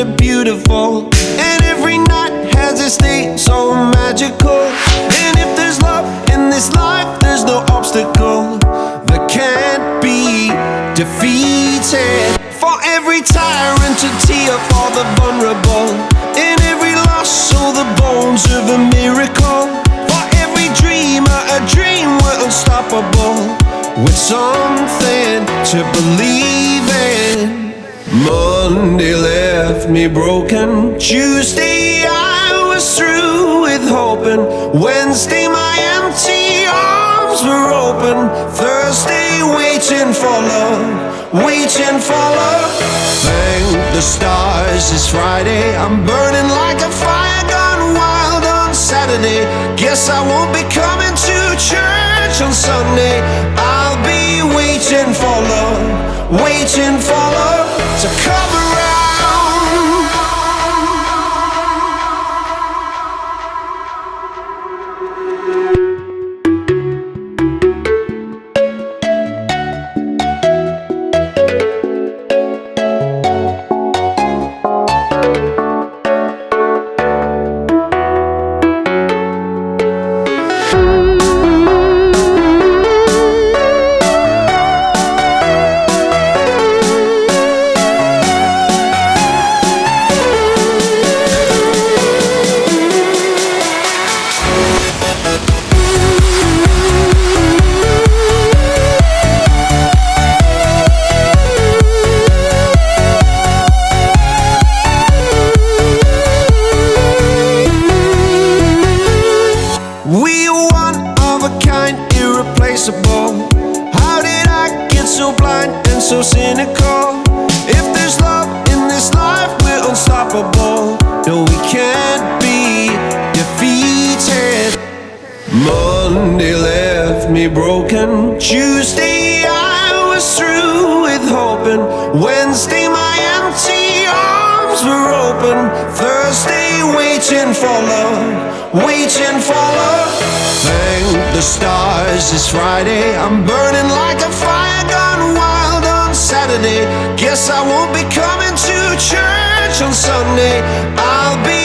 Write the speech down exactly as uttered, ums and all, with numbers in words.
the beautiful, and every night has its day so magical. And if there's love in this life, there's no obstacle that can't be defeated. For every tyrant to tear for the vulnerable, in every loss so the bones of a miracle. For every dreamer a dream we're unstoppable, with something to believe in. Monday left me broken, Tuesday I was through with hoping, Wednesday my empty arms were open, Thursday waiting for love, waiting for love. Thank the stars it's Friday, I'm burning like a fire gone wild on Saturday. Guess I won't be coming to church on Sunday. I'll be waiting for love, waiting for love to come around. We are one of a kind, irreplaceable. How did I get so blind and so cynical? If there's love in this life, we're unstoppable. No, we can't be defeated. Monday left me broken, Tuesday I was through with hoping, Wednesday my empty arms were open, Thursday waiting for love, waiting for love. Thank the stars it's Friday, I'm burning like a fire gone wild on Saturday. Guess I won't be coming to church on Sunday. I'll be